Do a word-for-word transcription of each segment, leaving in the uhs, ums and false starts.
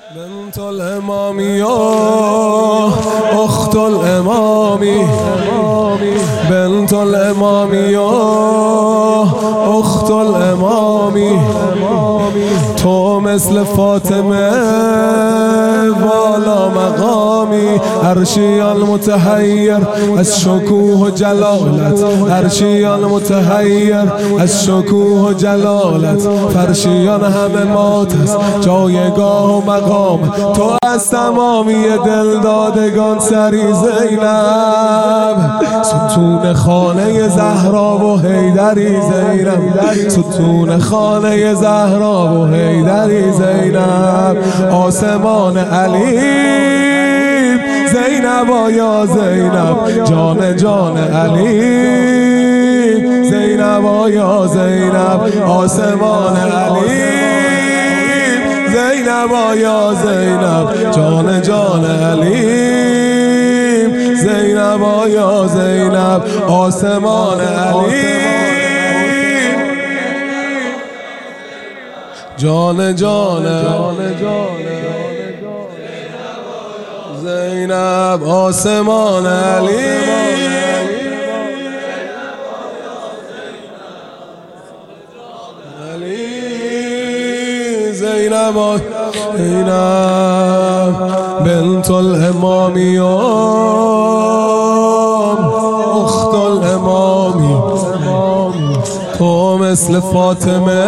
بنت الامامی یا اخت الامامی، بنت الامامی یا اخت الامامی، تو مثل فاطمه والا مقامی، عرشیان متحیر از شکوه و جلالت، عرشیان متحیر از شکوه و جلالت، فرشیان همه مات است جایگاه و مقام، تو از تمامی دلدادگان سری زینب، ستون خانه زهرا و حیدری زینب، ستون خانه زهرا و حیدری زینب، آسمان علی زینب یا زینب، جان جان علی زینب یا زینب، آسمان علی زینب یا زینب، جان جان علی زینب یا زینب، آسمان علی جان جان زینب، آسمان علی زینب زینب بنت الامامی اخت الامامی، تو مثل فاطمه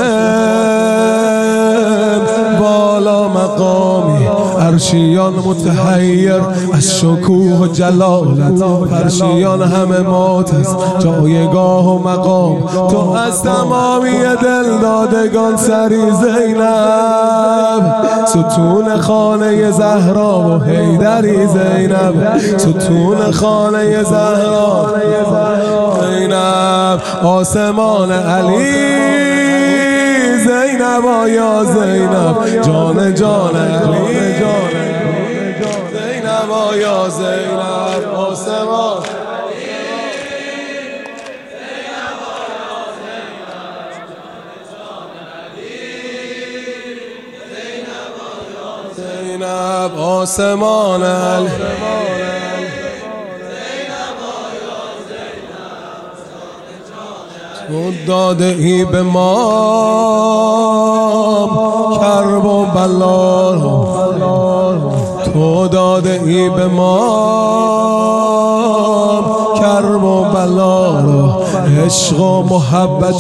بالا مقامی، عرشیان متحیر از شکوه و جلالت، فرشیان همه مات است جایگاه و مقام، تو از تمامی دلدادگان سری زینب، ستون خانه زهرا و حیدری زینب، ستون خانه زهرا زینب، آسمان علی زینب یا زینب، جان جان علی زینب یا زینب، آسمان زینب، آسمان علی تو داده ای به ما کرب و بلا، تو داده ای به ما کرب و بلا، عشق و محبت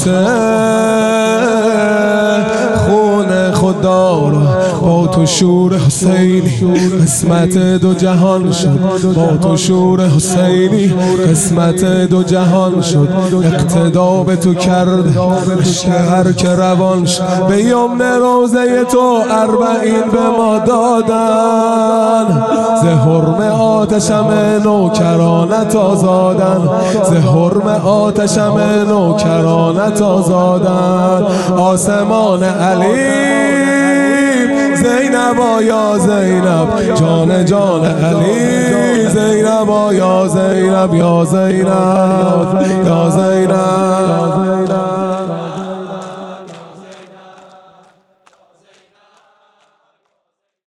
خون خدا را، با تو شور حسینی قسمت دو جهان شد، با تو شور حسینی قسمت دو جهان شد، اقتدا به تو کرد عشق هر که روان شد، به یمن روضه تو اربعین به ما دادن، ز حرم آتشم نوکرانت آزادن، ز حرم آتشم نوکرانت آزادن، آسمان علی زینب یا زینب، جان جان علی زینب یا زینب یا زینب یا زینب.